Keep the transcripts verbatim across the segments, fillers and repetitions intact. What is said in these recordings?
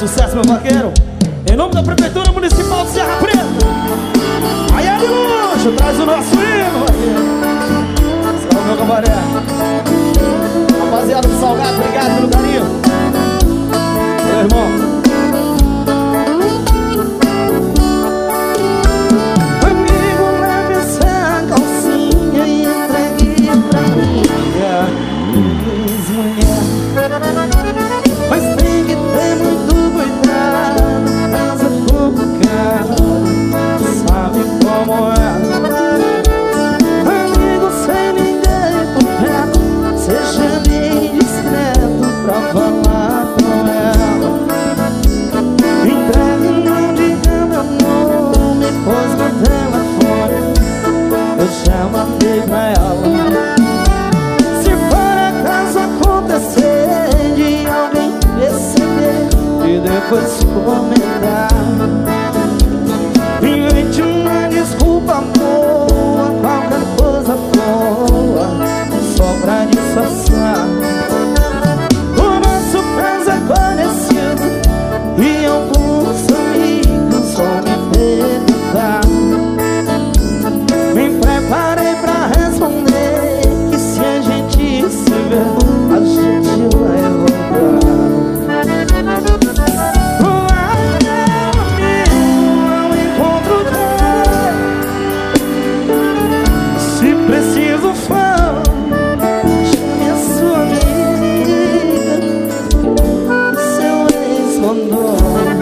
Sucesso, meu vaqueiro. Em nome da Prefeitura Municipal de Serra Preta. Aí é de luxo, traz o nosso hino aqui. Salve, meu cabaré. Rapaziada do Salgado, obrigado pelo carinho. Meu irmão. Mandei pra ela. Se for acaso acontecer de alguém perceber e depois comentar, invente uma desculpa boa, qualquer coisa boa, só pra disfarçar. O nosso caso é conhecido e alguns amigos vão me perguntar. Me preparei pra responder que se a gente se ver, a gente vai voltar. O meu amigo ao encontro dele. Se preciso for, chame a sua amiga, seu ex mandou.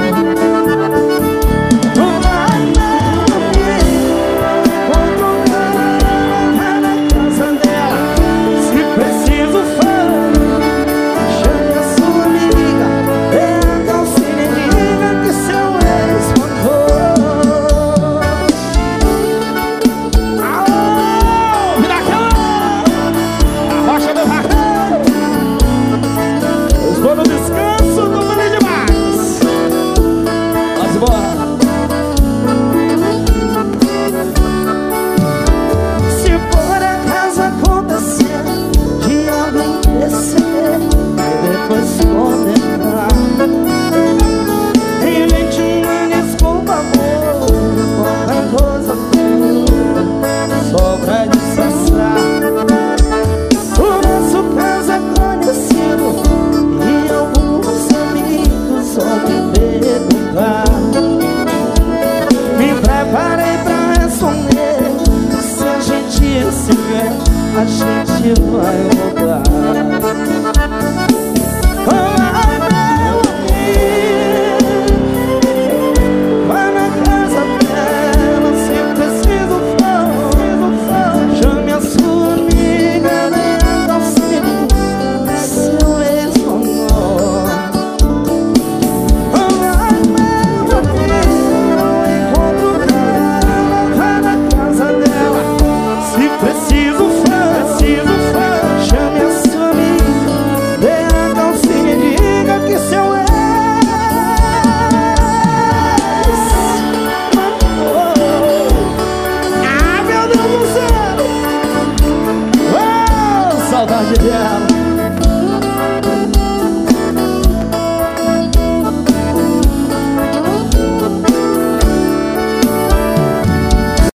A gente vai voltar. Oh, meu amigo, vai na casa dela, se preciso for, chame a sua amiga, venha ao auxílio, seu ex-amor. Oh, meu amigo, encontro dela, vai na casa dela, se preciso for. Chame a sua amiga, dê a calcinha e diga que seu ex matou. Ah, meu Deus do céu! Oh, saudade dela.